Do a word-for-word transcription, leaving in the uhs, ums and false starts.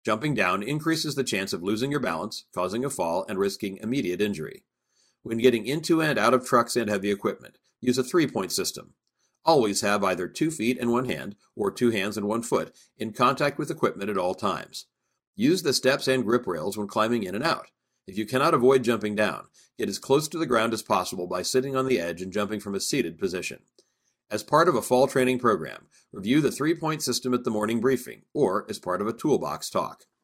Jumping down increases the chance of losing your balance, causing a fall, and risking immediate injury. When getting into and out of trucks and heavy equipment, use a three-point system. Always have either two feet and one hand, or two hands and one foot, in contact with equipment at all times. Use the steps and grip rails when climbing in and out. If you cannot avoid jumping down, get as close to the ground as possible by sitting on the edge and jumping from a seated position. As part of a fall training program, review the three-point system at the morning briefing, or as part of a toolbox talk.